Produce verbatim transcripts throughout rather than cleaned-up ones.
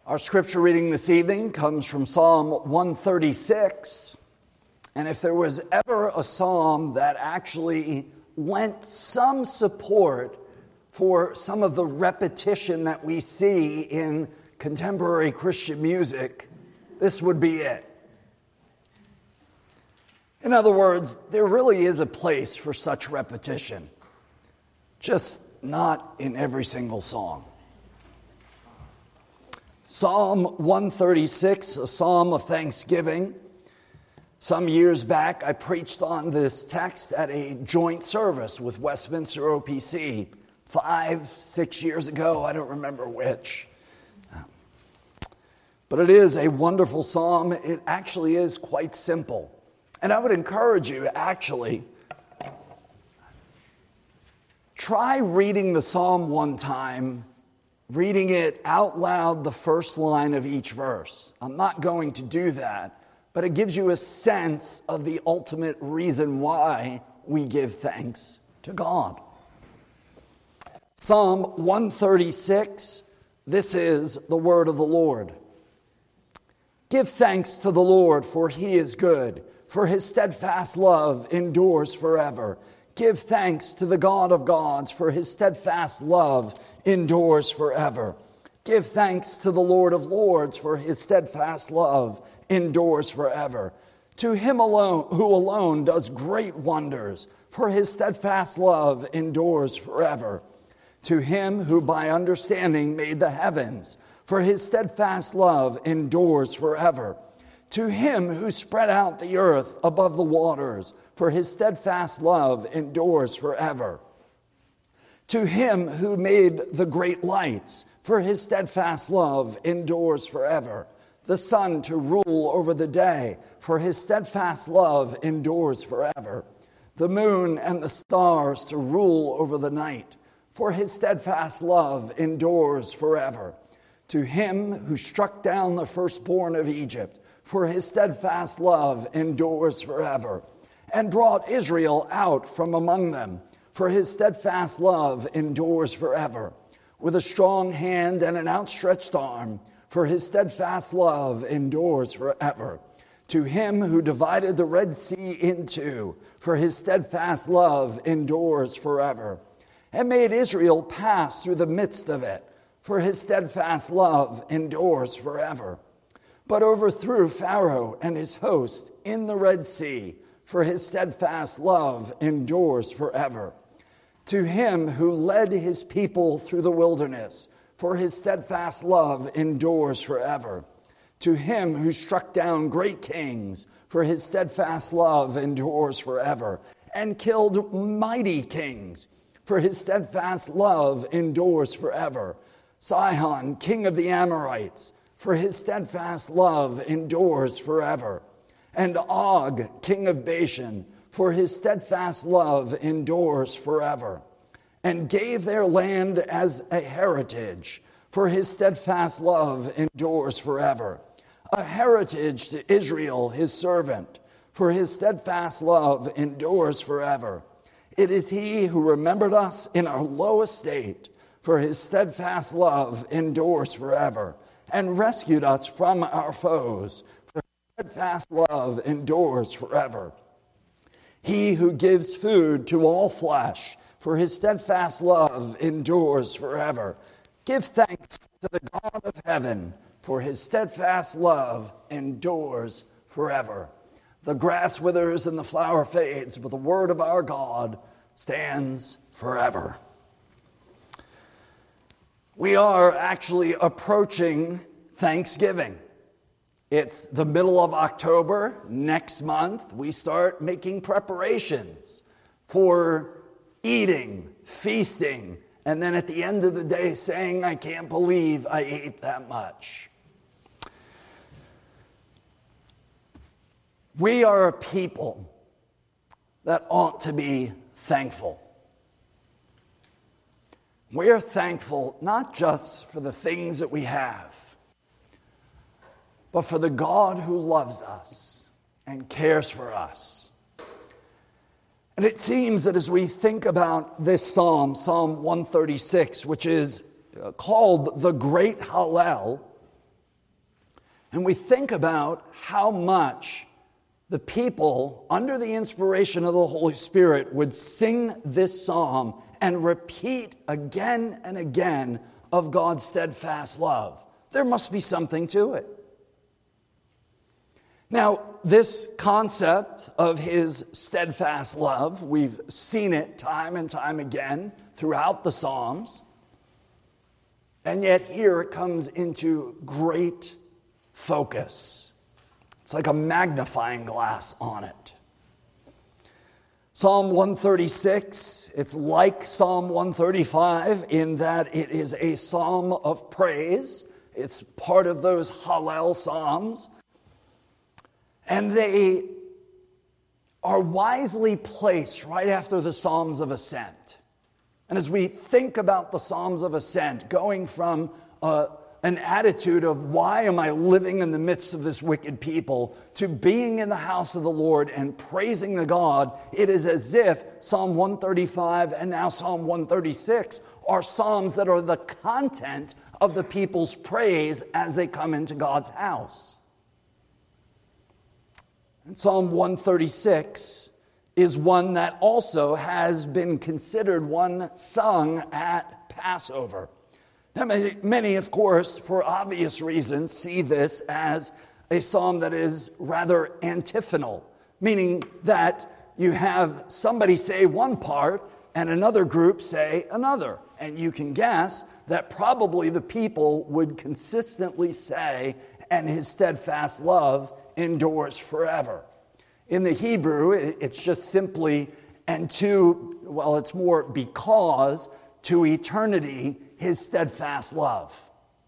Our scripture reading this evening comes from Psalm one thirty-six. And if there was ever a psalm that actually lent some support for some of the repetition that we see in contemporary Christian music, this would be it. In other words, there really is a place for such repetition, just not in every single song. Psalm one thirty-six, a psalm of thanksgiving. Some years back, I preached on this text at a joint service with Westminster O P C. Five, six years ago, I don't remember which. But it is a wonderful psalm. It actually is quite simple. And I would encourage you, actually, try reading the psalm one time, reading it out loud, the first line of each verse. I'm not going to do that, but it gives you a sense of the ultimate reason why we give thanks to God. Psalm one thirty-six, this is the word of the Lord. Give thanks to the Lord, for he is good, for his steadfast love endures forever. Give thanks to the God of gods, for his steadfast love endures forever. Give thanks to the Lord of lords, for his steadfast love endures forever. To him alone, who alone does great wonders, for his steadfast love endures forever. To him who by understanding made the heavens, for his steadfast love endures forever. To him who spread out the earth above the waters, for his steadfast love endures forever. To him who made the great lights, for his steadfast love endures forever. The sun to rule over the day, for his steadfast love endures forever. The moon and the stars to rule over the night, for his steadfast love endures forever. To him who struck down the firstborn of Egypt, for his steadfast love endures forever, and brought Israel out from among them, for his steadfast love endures forever. With a strong hand and an outstretched arm, for his steadfast love endures forever. To him who divided the Red Sea in two, for his steadfast love endures forever, and made Israel pass through the midst of it, for his steadfast love endures forever. But overthrew Pharaoh and his host in the Red Sea, for his steadfast love endures forever. To him who led his people through the wilderness, for his steadfast love endures forever. To him who struck down great kings, for his steadfast love endures forever, and killed mighty kings, for his steadfast love endures forever. Sihon, king of the Amorites, for his steadfast love endures forever. And Og, king of Bashan, for his steadfast love endures forever. And gave their land as a heritage, for his steadfast love endures forever. A heritage to Israel, his servant, for his steadfast love endures forever. It is he who remembered us in our low estate, for his steadfast love endures forever, and rescued us from our foes, for his steadfast love endures forever. He who gives food to all flesh, for his steadfast love endures forever. Give thanks to the God of heaven, for his steadfast love endures forever. The grass withers and the flower fades, but the word of our God stands forever. We are actually approaching Thanksgiving. It's the middle of October. Next month, we start making preparations for eating, feasting, and then at the end of the day saying, I can't believe I ate that much. We are a people that ought to be thankful. We're thankful not just for the things that we have, but for the God who loves us and cares for us. And it seems that as we think about this psalm, Psalm one thirty-six, which is called the Great Hallel, and we think about how much the people, under the inspiration of the Holy Spirit, would sing this psalm and repeat again and again of God's steadfast love, there must be something to it. Now, this concept of his steadfast love, we've seen it time and time again throughout the Psalms, and yet here it comes into great focus. It's like a magnifying glass on it. Psalm one thirty-six, it's like Psalm one thirty-five in that it is a psalm of praise. It's part of those Hallel psalms. And they are wisely placed right after the Psalms of Ascent. And as we think about the Psalms of Ascent, going from uh, an attitude of why am I living in the midst of this wicked people to being in the house of the Lord and praising the God, it is as if Psalm one thirty-five and now Psalm one thirty-six are psalms that are the content of the people's praise as they come into God's house. And Psalm one thirty-six is one that also has been considered one sung at Passover. Now, many, of course, for obvious reasons, see this as a psalm that is rather antiphonal, meaning that you have somebody say one part and another group say another. And you can guess that probably the people would consistently say, and his steadfast love endures forever. In the Hebrew, it's just simply, and to, well, it's more because, to eternity, his steadfast love.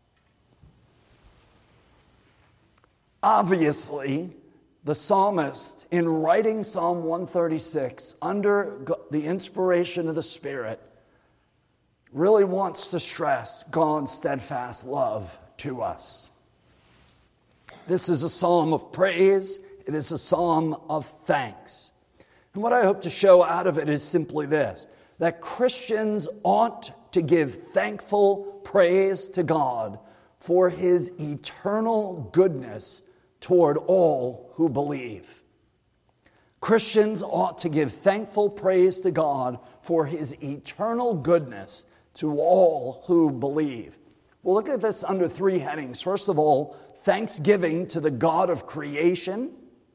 Obviously, the psalmist, in writing Psalm one thirty-six, under the inspiration of the Spirit, really wants to stress God's steadfast love to us. This is a psalm of praise. It is a psalm of thanks. And what I hope to show out of it is simply this, that Christians ought to give thankful praise to God for his eternal goodness toward all who believe. Christians ought to give thankful praise to God for his eternal goodness to all who believe. We'll look at this under three headings. First of all, thanksgiving to the God of creation.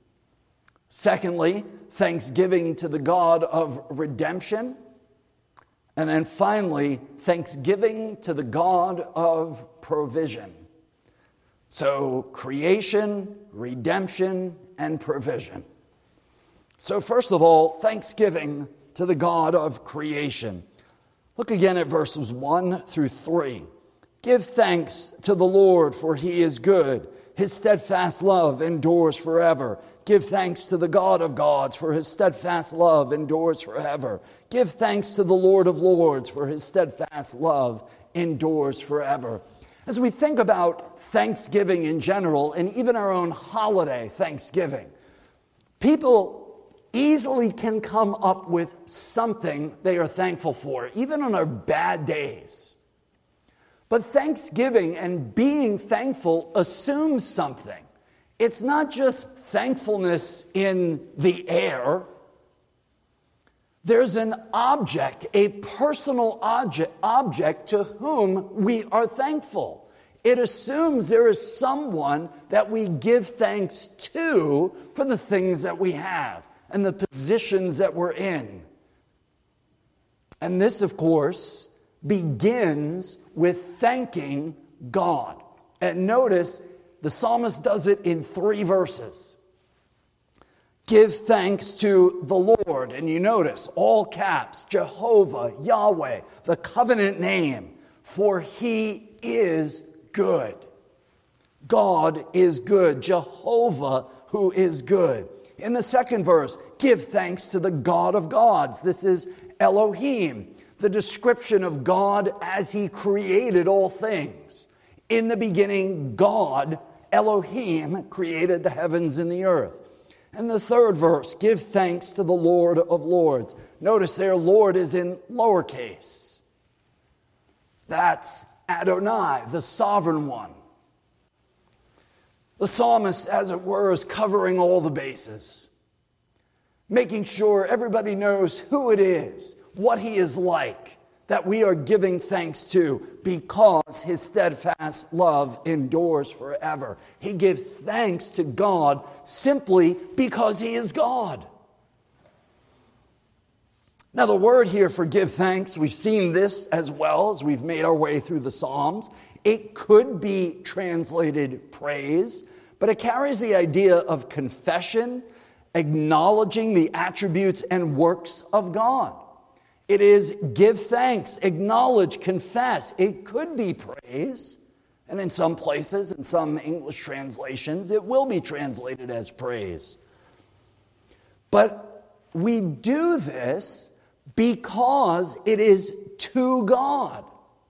Secondly, thanksgiving to the God of redemption. And then finally, thanksgiving to the God of provision. So, creation, redemption, and provision. So first of all, thanksgiving to the God of creation. Look again at verses one through three. Give thanks to the Lord, for he is good. His steadfast love endures forever. Give thanks to the God of gods, for his steadfast love endures forever. Give thanks to the Lord of lords, for his steadfast love endures forever. As we think about Thanksgiving in general, and even our own holiday, Thanksgiving, people easily can come up with something they are thankful for, even on our bad days. But Thanksgiving and being thankful assumes something. It's not just thankfulness in the air. There's an object, a personal object, object to whom we are thankful. It assumes there is someone that we give thanks to for the things that we have and the positions that we're in. And this, of course, begins with thanking God. And notice, the psalmist does it in three verses. Give thanks to the Lord. And you notice, all caps, Jehovah, Yahweh, the covenant name, for he is good. God is good. Jehovah, who is good. In the second verse, give thanks to the God of gods. This is Elohim, the description of God as he created all things. In the beginning, God, Elohim, created the heavens and the earth. And the third verse, give thanks to the Lord of lords. Notice there, Lord is in lowercase. That's Adonai, the sovereign one. The psalmist, as it were, is covering all the bases, making sure everybody knows who it is, what he is like, that we are giving thanks to because his steadfast love endures forever. He gives thanks to God simply because he is God. Now, the word here for give thanks, we've seen this as well as we've made our way through the Psalms. It could be translated praise, but it carries the idea of confession, acknowledging the attributes and works of God. It is give thanks, acknowledge, confess. It could be praise, and in some places, in some English translations, it will be translated as praise. But we do this because it is to God.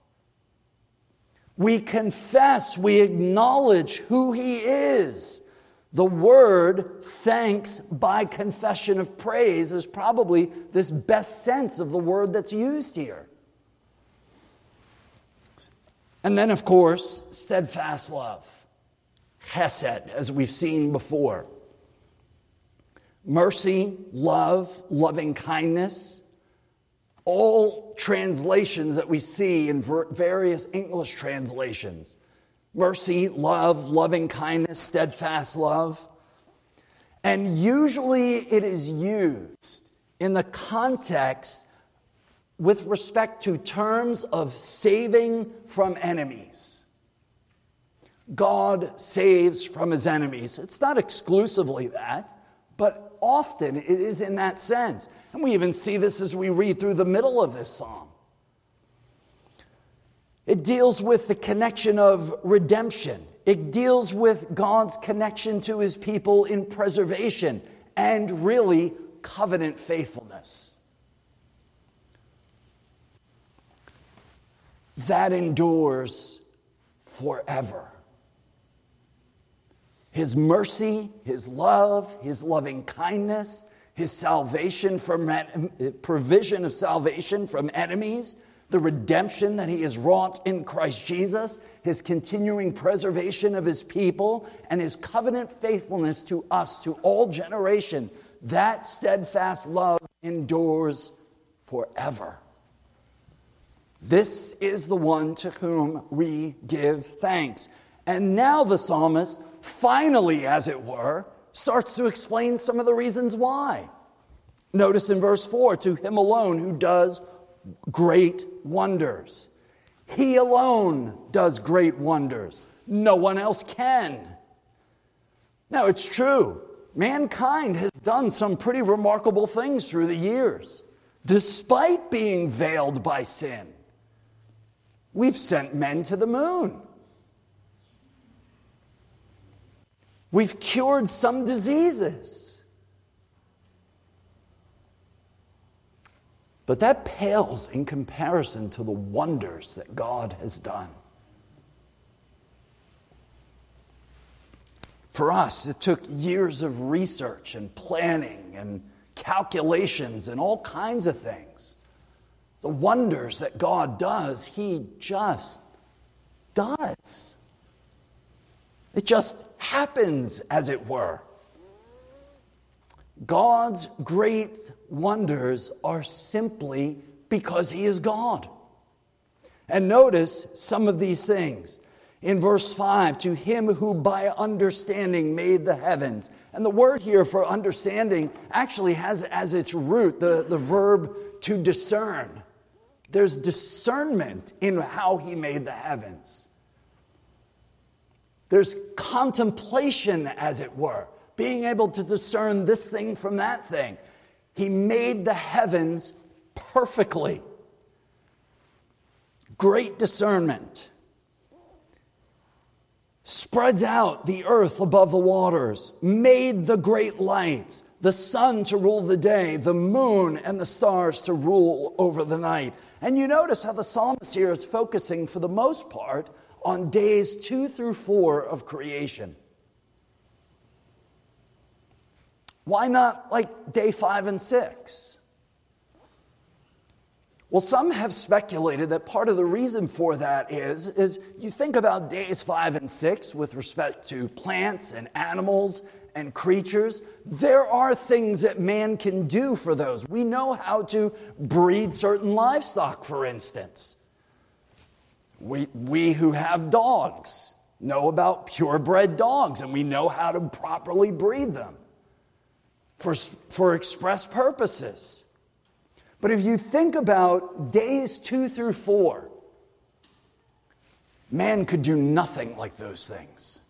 We confess, we acknowledge who he is. The word thanks by confession of praise is probably this best sense of the word that's used here. And then, of course, steadfast love, chesed, as we've seen before. Mercy, love, loving kindness. All translations that we see in various English translations. Mercy, love, loving kindness, steadfast love. And usually it is used in the context with respect to terms of saving from enemies. God saves from his enemies. It's not exclusively that, but often it is in that sense. And we even see this as we read through the middle of this psalm. It deals with the connection of redemption. It deals with God's connection to his people in preservation and really covenant faithfulness. That endures forever. His mercy, his love, his loving kindness, his salvation from provision of salvation from enemies, the redemption that he has wrought in Christ Jesus, his continuing preservation of his people, and his covenant faithfulness to us, to all generations. That steadfast love endures forever. This is the one to whom we give thanks. And now the psalmist, finally, as it were, starts to explain some of the reasons why. Notice in verse four, to him alone who does great wonders. He alone does great wonders. No one else can. Now, it's true. Mankind has done some pretty remarkable things through the years, despite being veiled by sin. We've sent men to the moon. We've cured some diseases. But that pales in comparison to the wonders that God has done. For us, it took years of research and planning and calculations and all kinds of things. The wonders that God does, he just does. It just happens, as it were. God's great wonders are simply because he is God. And notice some of these things. In verse five, to him who by understanding made the heavens. And the word here for understanding actually has as its root the, the verb to discern. There's discernment in how he made the heavens. There's contemplation, as it were, being able to discern this thing from that thing. He made the heavens perfectly. Great discernment. Spreads out the earth above the waters, made the great lights, the sun to rule the day, the moon and the stars to rule over the night. And you notice how the psalmist here is focusing, for the most part, on days two through four of creation. Why not like day five and six? Well, some have speculated that part of the reason for that is, is you think about days five and six with respect to plants and animals and creatures. There are things that man can do for those. We know how to breed certain livestock, for instance. We, we who have dogs know about purebred dogs, and we know how to properly breed them for, for express purposes. But if you think about days two through four, man could do nothing like those things.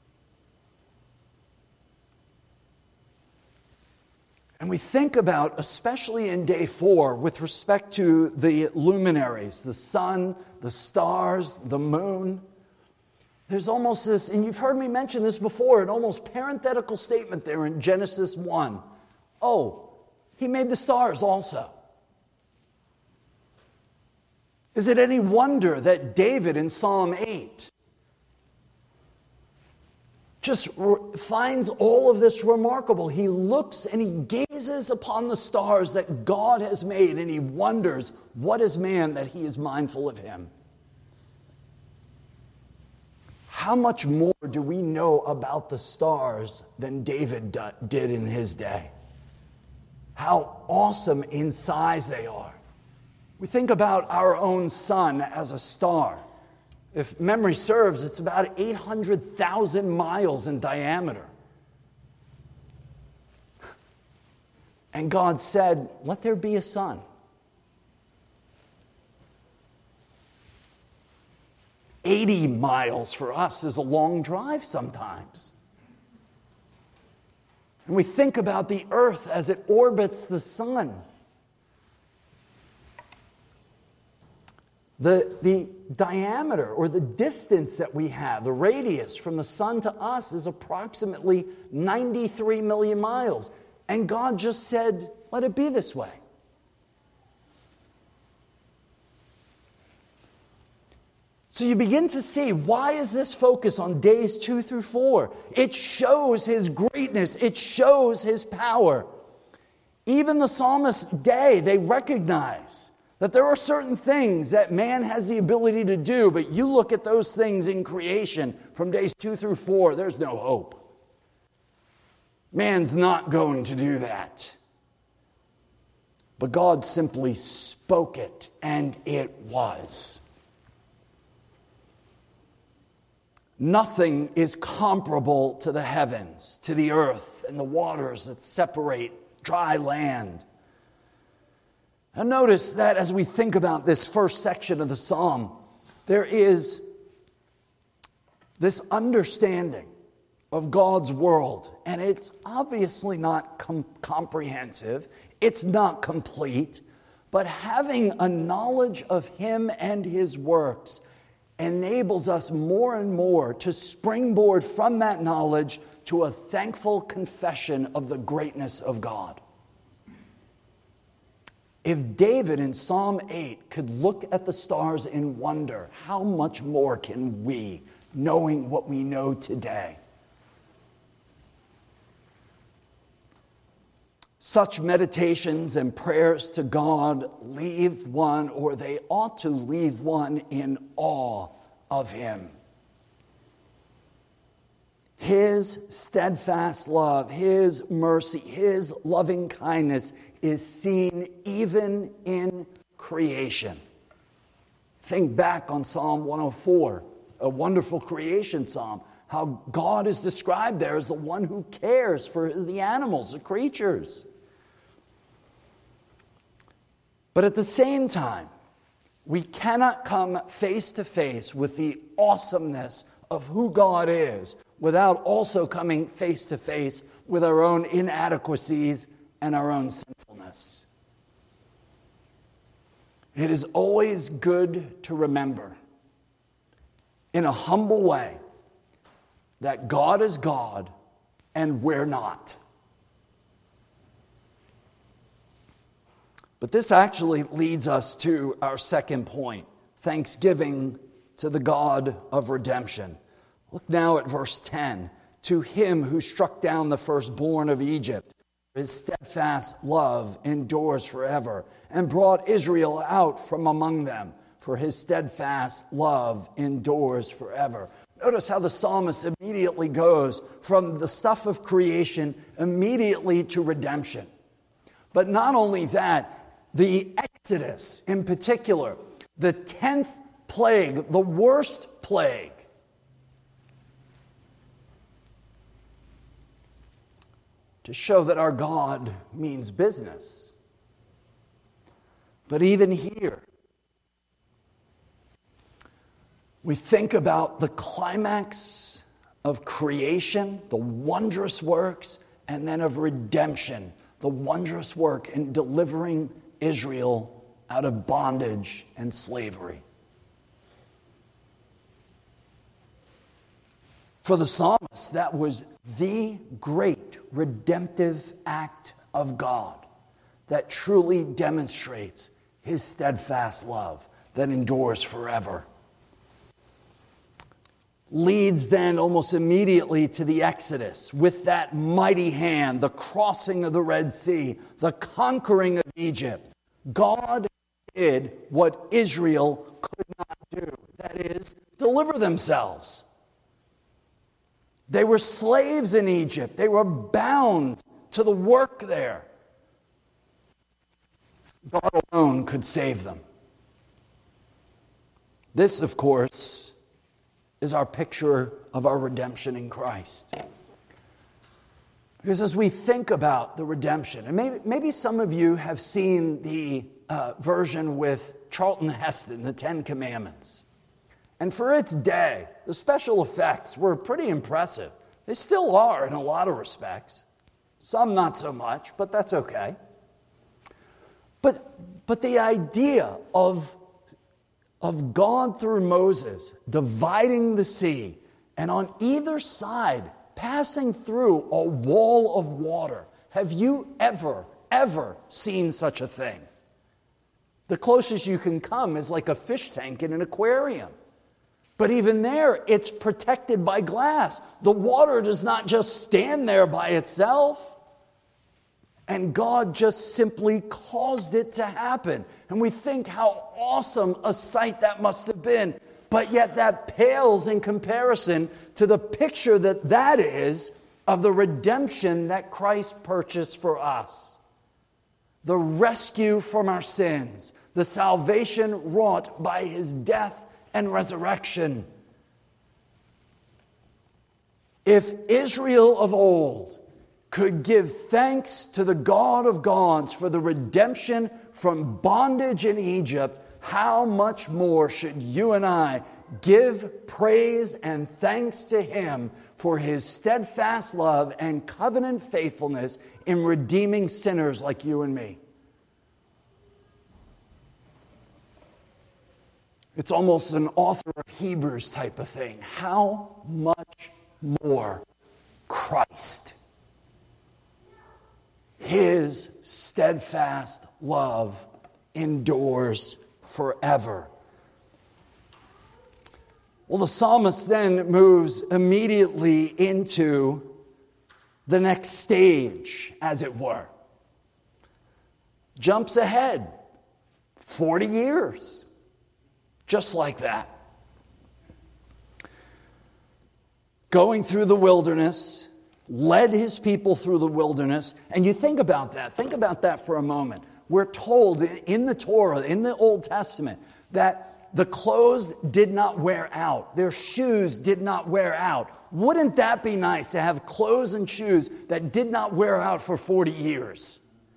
And we think about, especially in day four, with respect to the luminaries, the sun, the stars, the moon, there's almost this, and you've heard me mention this before, an almost parenthetical statement there in Genesis one. Oh, he made the stars also. Is it any wonder that David in Psalm eight just re- finds all of this remarkable? He looks and he gazes upon the stars that God has made, and he wonders, what is man that he is mindful of him? How much more do we know about the stars than David do- did in his day? How awesome in size they are. We think about our own sun as a star. If memory serves, it's about eight hundred thousand miles in diameter. And God said, let there be a sun. eighty miles for us is a long drive sometimes. And we think about the earth as it orbits the sun. The, the diameter or the distance that we have, the radius from the sun to us, is approximately ninety-three million miles. And God just said, let it be this way. So you begin to see, why is this focus on days two through four? It shows his greatness. It shows his power. Even the psalmist's day, they recognize that there are certain things that man has the ability to do, but you look at those things in creation from days two through four, there's no hope. Man's not going to do that. But God simply spoke it, and it was. Nothing is comparable to the heavens, to the earth, and the waters that separate dry land. And notice that as we think about this first section of the psalm, there is this understanding of God's world. And it's obviously not com- comprehensive. It's not complete. But having a knowledge of him and his works enables us more and more to springboard from that knowledge to a thankful confession of the greatness of God. If David in Psalm eight could look at the stars in wonder, how much more can we, knowing what we know today? Such meditations and prayers to God leave one, or they ought to leave one, in awe of him. His steadfast love, his mercy, his loving kindness is seen even in creation. Think back on Psalm one oh four, a wonderful creation psalm, how God is described there as the one who cares for the animals, the creatures. But at the same time, we cannot come face to face with the awesomeness of who God is without also coming face to face with our own inadequacies and our own sinfulness. It is always good to remember, in a humble way, that God is God and we're not. But this actually leads us to our second point, thanksgiving to the God of redemption. Look now at verse ten. To him who struck down the firstborn of Egypt His steadfast love endures forever, and brought Israel out from among them, for his steadfast love endures forever. Notice how the psalmist immediately goes from the stuff of creation immediately to redemption. But not only that, the Exodus in particular, the tenth plague, the worst plague, to show that our God means business. But even here, we think about the climax of creation, the wondrous works, and then of redemption, the wondrous work in delivering Israel out of bondage and slavery. For the psalmist, that was the great redemptive act of God that truly demonstrates his steadfast love that endures forever. Leads then almost immediately to the Exodus with that mighty hand, the crossing of the Red Sea, the conquering of Egypt. God did what Israel could not do, that is, deliver themselves. They were slaves in Egypt. They were bound to the work there. God alone could save them. This, of course, is our picture of our redemption in Christ. Because as we think about the redemption, and maybe, maybe some of you have seen the uh, version with Charlton Heston, The Ten Commandments. And for its day, the special effects were pretty impressive. They still are in a lot of respects. Some not so much, but that's okay. But, but the idea of, of God through Moses dividing the sea, and on either side passing through a wall of water. Have you ever, ever seen such a thing? The closest you can come is like a fish tank in an aquarium. But even there, it's protected by glass. The water does not just stand there by itself. And God just simply caused it to happen. And we think how awesome a sight that must have been. But yet that pales in comparison to the picture that that is of the redemption that Christ purchased for us. The rescue from our sins. The salvation wrought by his death and resurrection. If Israel of old could give thanks to the God of gods for the redemption from bondage in Egypt, how much more should you and I give praise and thanks to him for his steadfast love and covenant faithfulness in redeeming sinners like you and me? It's almost an author of Hebrews type of thing. How much more Christ? His steadfast love endures forever. Well, the psalmist then moves immediately into the next stage, as it were. Jumps ahead forty years. Just like that. Going through the wilderness, led his people through the wilderness. And you think about that. Think about that for a moment. We're told in the Torah, in the Old Testament, that the clothes did not wear out. Their shoes did not wear out. Wouldn't that be nice to have clothes and shoes that did not wear out for forty years?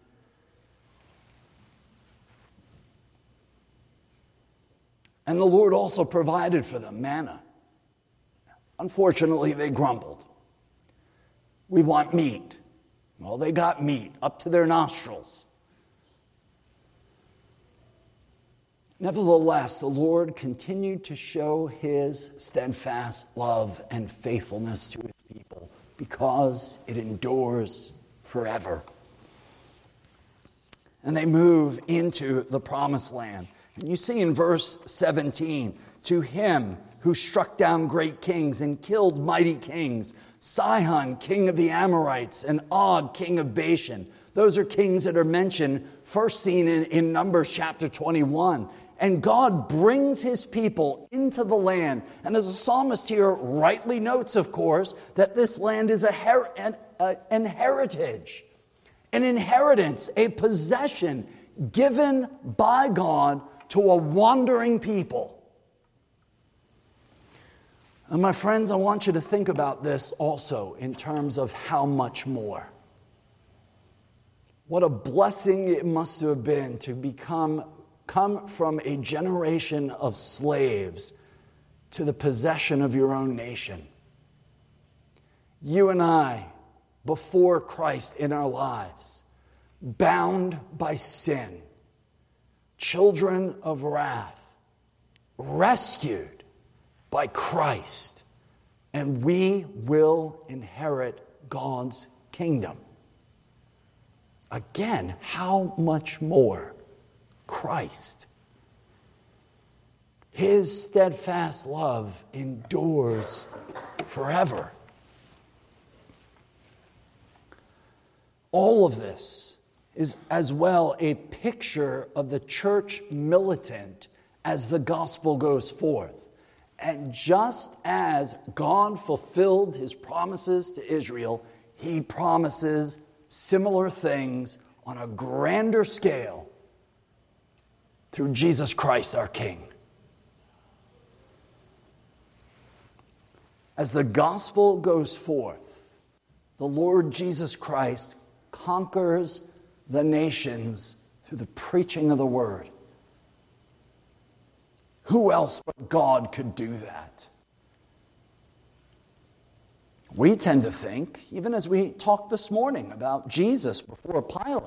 And the Lord also provided for them manna. Unfortunately, they grumbled. We want meat. Well, they got meat up to their nostrils. Nevertheless, the Lord continued to show his steadfast love and faithfulness to his people because it endures forever. And they move into the promised land. And you see in verse seventeen, to him who struck down great kings and killed mighty kings, Sihon, king of the Amorites, and Og, king of Bashan. Those are kings that are mentioned, first seen in, in Numbers chapter twenty-one. And God brings his people into the land. And as the psalmist here rightly notes, of course, that this land is a her- an, uh, an heritage, an inheritance, a possession given by God to a wandering people. And my friends, I want you to think about this also in terms of how much more. What a blessing it must have been to become come from a generation of slaves to the possession of your own nation. You and I, before Christ in our lives, bound by sin, children of wrath, rescued by Christ, and we will inherit God's kingdom. Again, how much more Christ? His steadfast love endures forever. All of this is as well a picture of the church militant as the gospel goes forth. And just as God fulfilled his promises to Israel, he promises similar things on a grander scale through Jesus Christ our King. As the gospel goes forth, the Lord Jesus Christ conquers the nations through the preaching of the word. Who else but God could do that? We tend to think, even as we talked this morning about Jesus before Pilate,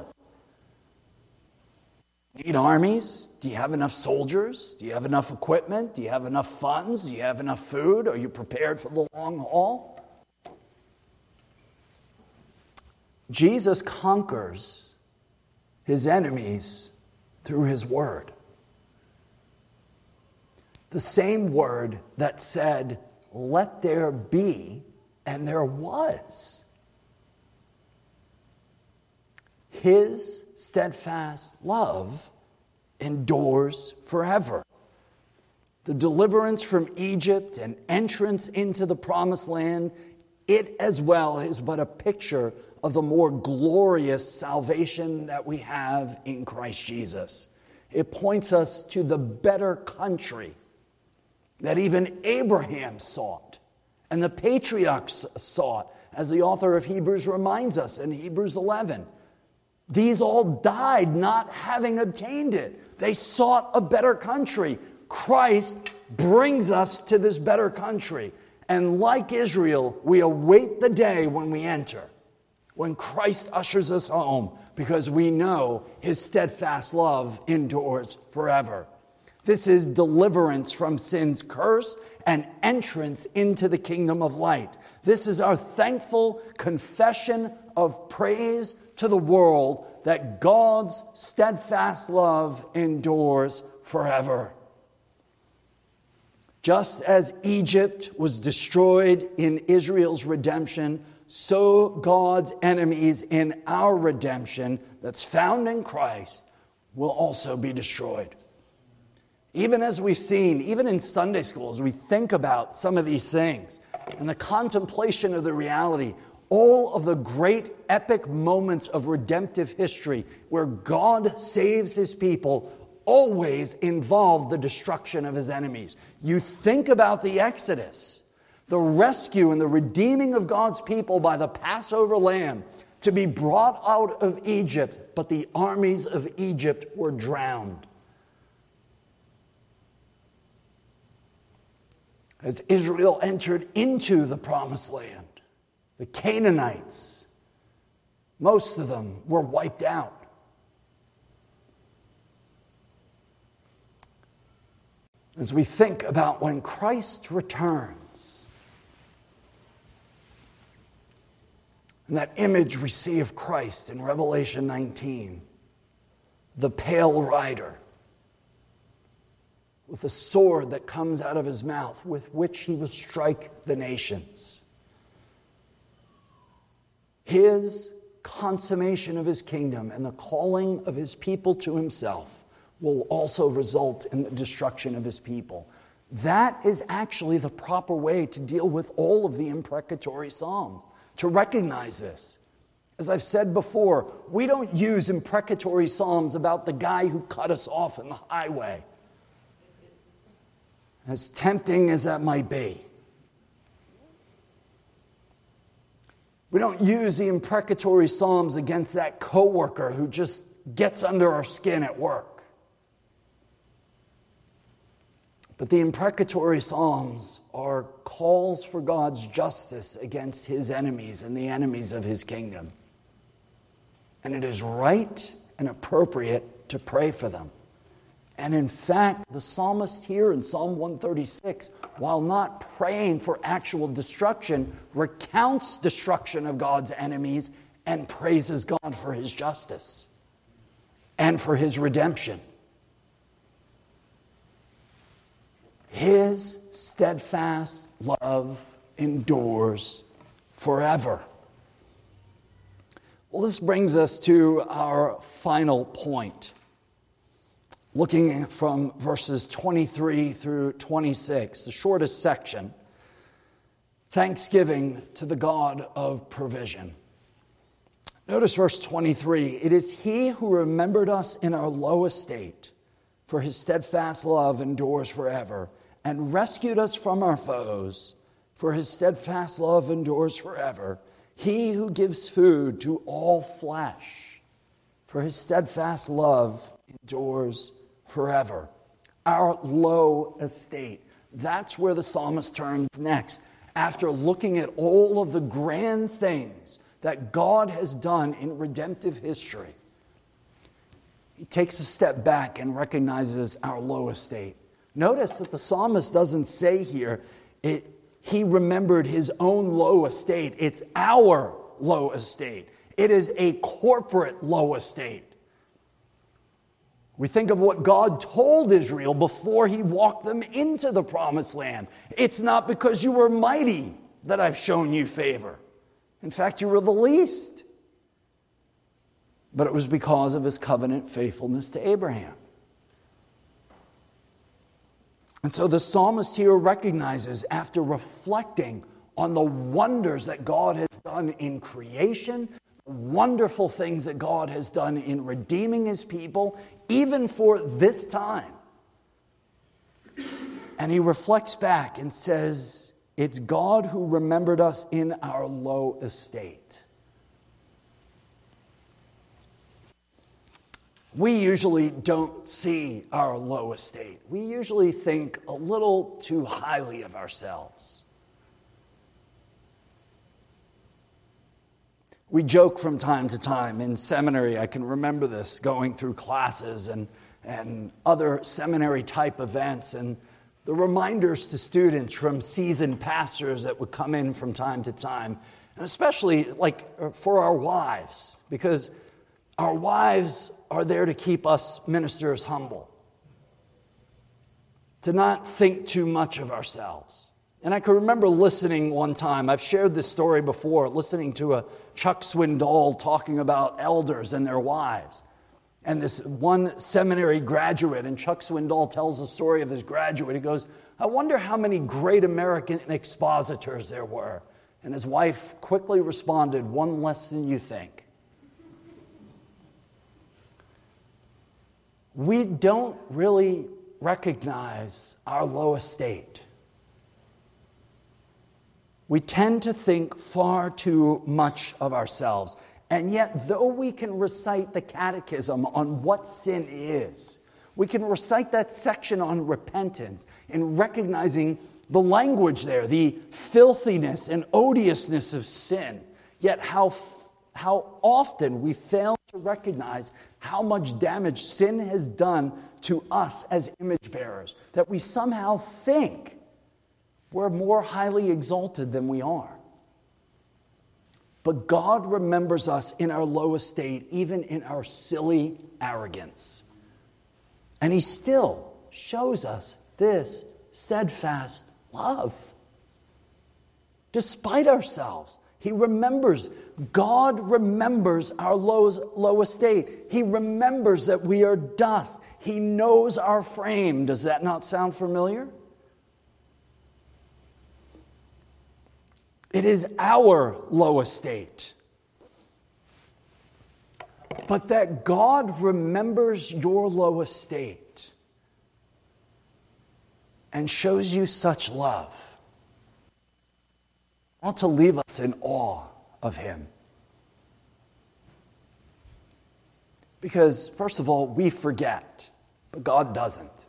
need armies? Do you have enough soldiers? Do you have enough equipment? Do you have enough funds? Do you have enough food? Are you prepared for the long haul? Jesus conquers his enemies through his word. The same word that said, "Let there be," and there was. His steadfast love endures forever. The deliverance from Egypt and entrance into the promised land, it as well is but a picture of the more glorious salvation that we have in Christ Jesus. It points us to the better country that even Abraham sought and the patriarchs sought, as the author of Hebrews reminds us in Hebrews eleven. These all died not having obtained it. They sought a better country. Christ brings us to this better country. And like Israel, we await the day when we enter, when Christ ushers us home, because we know his steadfast love endures forever. This is deliverance from sin's curse and entrance into the kingdom of light. This is our thankful confession of praise to the world that God's steadfast love endures forever. Just as Egypt was destroyed in Israel's redemption, so God's enemies in our redemption that's found in Christ will also be destroyed. Even as we've seen, even in Sunday schools, we think about some of these things and the contemplation of the reality. All of the great epic moments of redemptive history where God saves his people always involve the destruction of his enemies. You think about the Exodus, the rescue and the redeeming of God's people by the Passover lamb to be brought out of Egypt, but the armies of Egypt were drowned. As Israel entered into the promised land, the Canaanites, most of them were wiped out. As we think about when Christ returns, and that image we see of Christ in Revelation nineteen, the pale rider, with the sword that comes out of his mouth, with which he will strike the nations. His consummation of his kingdom and the calling of his people to himself will also result in the destruction of his people. That is actually the proper way to deal with all of the imprecatory psalms, to recognize this. As I've said before, we don't use imprecatory psalms about the guy who cut us off in the highway, as tempting as that might be. We don't use the imprecatory psalms against that coworker who just gets under our skin at work. But the imprecatory psalms are calls for God's justice against his enemies and the enemies of his kingdom. And it is right and appropriate to pray for them. And in fact, the psalmist here in Psalm one thirty-six, while not praying for actual destruction, recounts destruction of God's enemies and praises God for his justice and for his redemption. His steadfast love endures forever. Well, this brings us to our final point. Looking from verses twenty-three through twenty-six, the shortest section, thanksgiving to the God of provision. Notice verse twenty-three, it is he who remembered us in our low estate, for his steadfast love endures forever, and rescued us from our foes, for his steadfast love endures forever. He who gives food to all flesh, for his steadfast love endures forever. Our low estate. That's where the psalmist turns next. After looking at all of the grand things that God has done in redemptive history, he takes a step back and recognizes our low estate. Notice that the psalmist doesn't say here, it, he remembered his own low estate. It's our low estate. It is a corporate low estate. We think of what God told Israel before he walked them into the promised land. It's not because you were mighty that I've shown you favor. In fact, you were the least. But it was because of his covenant faithfulness to Abraham. And so the psalmist here recognizes, after reflecting on the wonders that God has done in creation, wonderful things that God has done in redeeming his people, even for this time. And he reflects back and says, it's God who remembered us in our low estate. We usually don't see our low estate. We usually think a little too highly of ourselves. We joke from time to time in seminary. I can remember this, going through classes and, and other seminary type events, and the reminders to students from seasoned pastors that would come in from time to time, and especially like for our wives, because our wives are there to keep us ministers humble, to not think too much of ourselves. And I can remember listening one time, I've shared this story before, listening to a Chuck Swindoll talking about elders and their wives. And this one seminary graduate, and Chuck Swindoll tells the story of this graduate. He goes, I wonder how many great American expositors there were. And his wife quickly responded, one less than you think. We don't really recognize our low estate. We tend to think far too much of ourselves. And yet, though we can recite the catechism on what sin is, we can recite that section on repentance in recognizing the language there, the filthiness and odiousness of sin, yet how, how often we fail to recognize how much damage sin has done to us as image bearers, that we somehow think we're more highly exalted than we are. But God remembers us in our low estate, even in our silly arrogance. And he still shows us this steadfast love. Despite ourselves, he remembers. God remembers our low, low estate. He remembers that we are dust. He knows our frame. Does that not sound familiar? It is our low estate. But that God remembers your low estate and shows you such love ought to leave us in awe of him. Because, first of all, we forget, but God doesn't.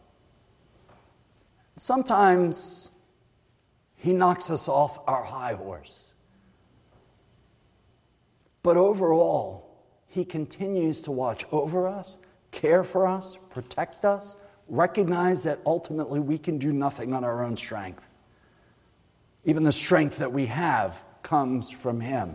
Sometimes he knocks us off our high horse. But overall, he continues to watch over us, care for us, protect us, recognize that ultimately we can do nothing on our own strength. Even the strength that we have comes from him.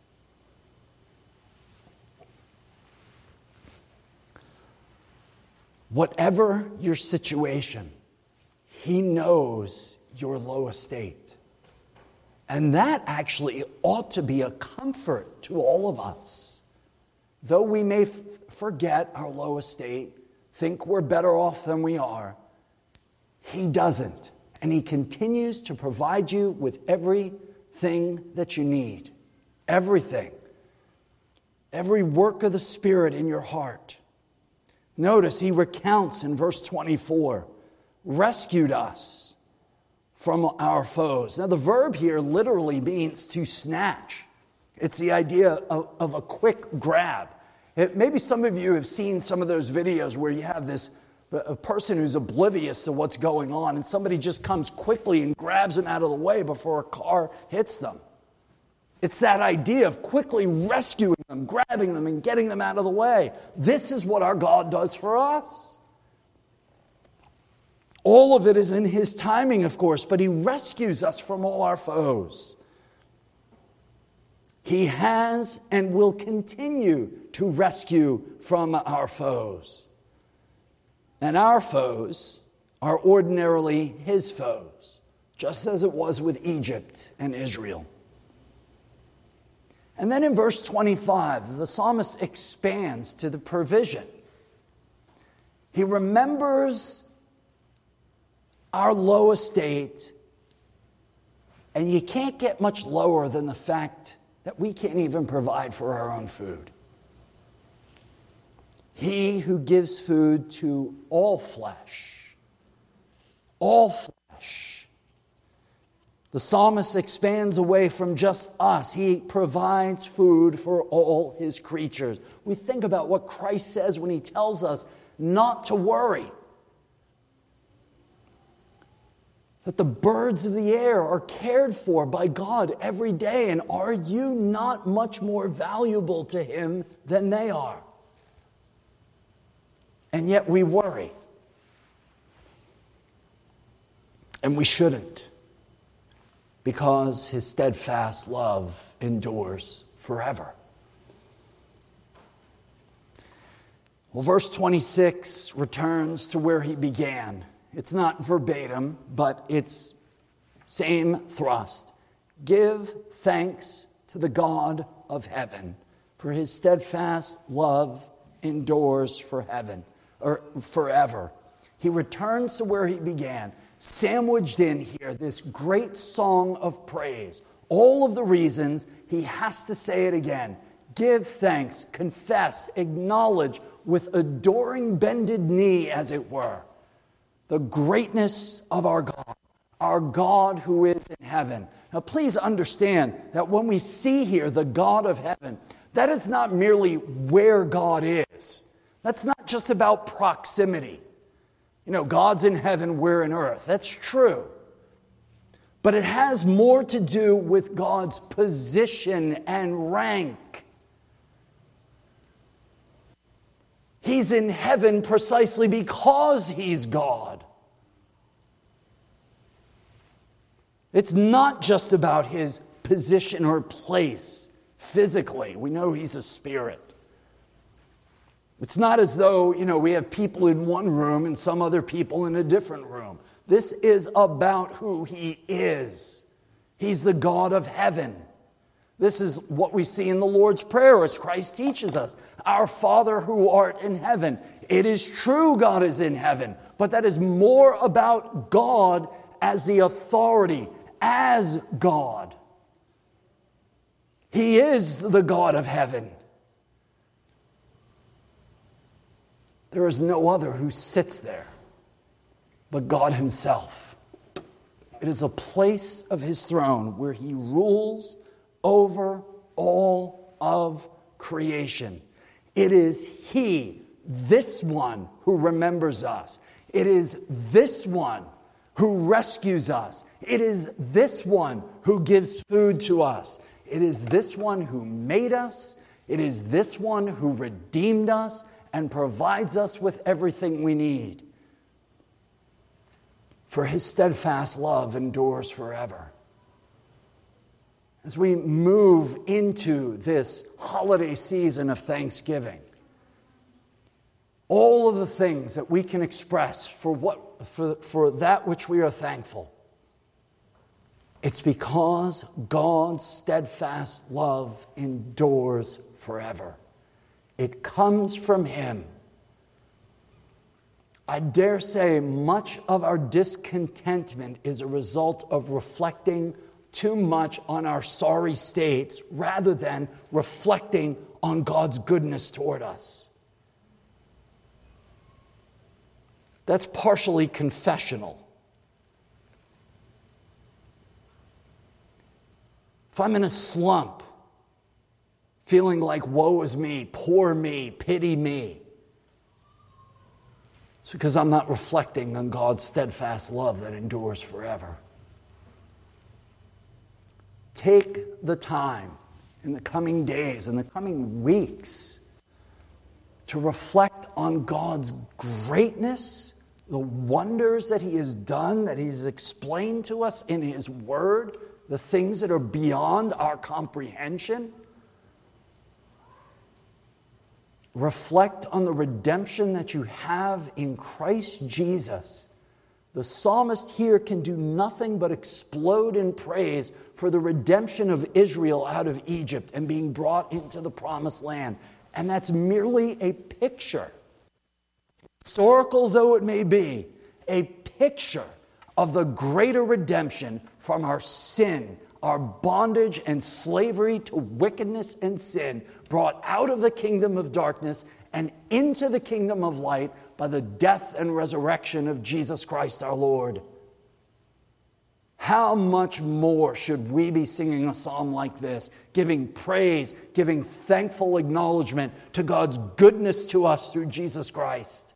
Whatever your situation, he knows your low estate. And that actually ought to be a comfort to all of us. Though we may f- forget our low estate, think we're better off than we are, he doesn't. And he continues to provide you with everything that you need. Everything. Every work of the Spirit in your heart. Notice he recounts in verse twenty-four, rescued us from our foes. Now the verb here literally means to snatch. It's the idea of, of a quick grab. It, maybe some of you have seen some of those videos where you have this a person who's oblivious to what's going on, and somebody just comes quickly and grabs them out of the way before a car hits them. It's that idea of quickly rescuing them, grabbing them, and getting them out of the way. This is what our God does for us. All of it is in his timing, of course, but he rescues us from all our foes. He has and will continue to rescue from our foes. And our foes are ordinarily his foes, just as it was with Egypt and Israel. And then in verse twenty-five, the psalmist expands to the provision. He remembers our low estate, and you can't get much lower than the fact that we can't even provide for our own food. He who gives food to all flesh, all flesh. The psalmist expands away from just us. He provides food for all his creatures. We think about what Christ says when he tells us not to worry. That the birds of the air are cared for by God every day. And are you not much more valuable to him than they are? And yet we worry. And we shouldn't. Because his steadfast love endures forever. Well, verse twenty-six returns to where he began. It's not verbatim, but it's same thrust. Give thanks to the God of heaven, for his steadfast love endures for heaven. Or forever. He returns to where he began, sandwiched in here this great song of praise. All of the reasons he has to say it again. Give thanks, confess, acknowledge with adoring bended knee, as it were, the greatness of our God, our God who is in heaven. Now please understand that when we see here the God of heaven, that is not merely where God is. That's not just about proximity. You know, God's in heaven, we're in earth. That's true. But it has more to do with God's position and rank. He's in heaven precisely because he's God. It's not just about his position or place physically. We know he's a spirit. It's not as though, you know, we have people in one room and some other people in a different room. This is about who he is. He's the God of heaven. This is what we see in the Lord's Prayer as Christ teaches us. Our Father who art in heaven. It is true God is in heaven, but that is more about God as the authority, as God. He is the God of heaven. There is no other who sits there but God himself. It is a place of his throne where he rules over all of creation. It is he, this one, who remembers us. It is this one who rescues us. It is this one who gives food to us. It is this one who made us. It is this one who redeemed us and provides us with everything we need. For his steadfast love endures forever. As we move into this holiday season of Thanksgiving, all of the things that we can express for what for, for that which we are thankful, it's because God's steadfast love endures forever. It comes from him. I dare say much of our discontentment is a result of reflecting too much on our sorry states rather than reflecting on God's goodness toward us. That's partially confessional. If I'm in a slump, feeling like woe is me, poor me, pity me, it's because I'm not reflecting on God's steadfast love that endures forever. Take the time in the coming days, in the coming weeks, to reflect on God's greatness, the wonders that he has done, that he's explained to us in his word, the things that are beyond our comprehension. Reflect on the redemption that you have in Christ Jesus. The psalmist here can do nothing but explode in praise for the redemption of Israel out of Egypt and being brought into the promised land. And that's merely a picture, historical though it may be, a picture of the greater redemption from our sin, our bondage and slavery to wickedness and sin, brought out of the kingdom of darkness and into the kingdom of light by the death and resurrection of Jesus Christ our Lord. How much more should we be singing a psalm like this, giving praise, giving thankful acknowledgement to God's goodness to us through Jesus Christ?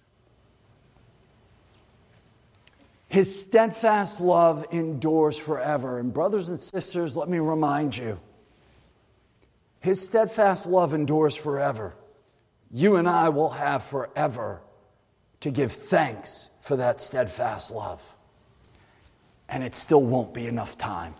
His steadfast love endures forever. And brothers and sisters, let me remind you, his steadfast love endures forever. You and I will have forever to give thanks for that steadfast love. And it still won't be enough time.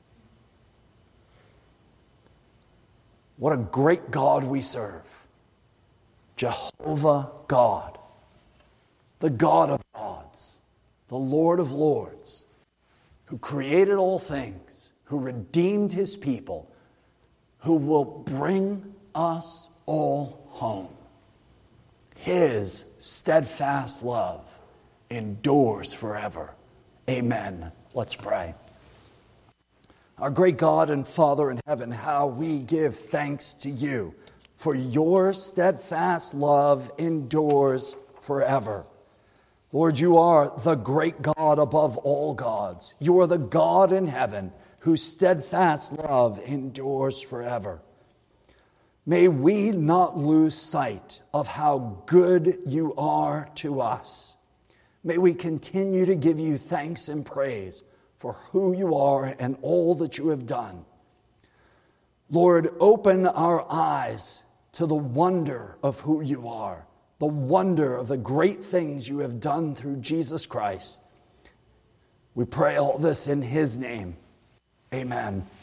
What a great God we serve. Jehovah God, the God of gods, the Lord of lords, who created all things, who redeemed his people, who will bring us all home. His steadfast love endures forever. Amen. Let's pray. Our great God and Father in heaven, how we give thanks to you, for your steadfast love endures forever. Lord, you are the great God above all gods. You are the God in heaven whose steadfast love endures forever. May we not lose sight of how good you are to us. May we continue to give you thanks and praise for who you are and all that you have done. Lord, open our eyes to the wonder of who you are, the wonder of the great things you have done through Jesus Christ. We pray all this in his name. Amen.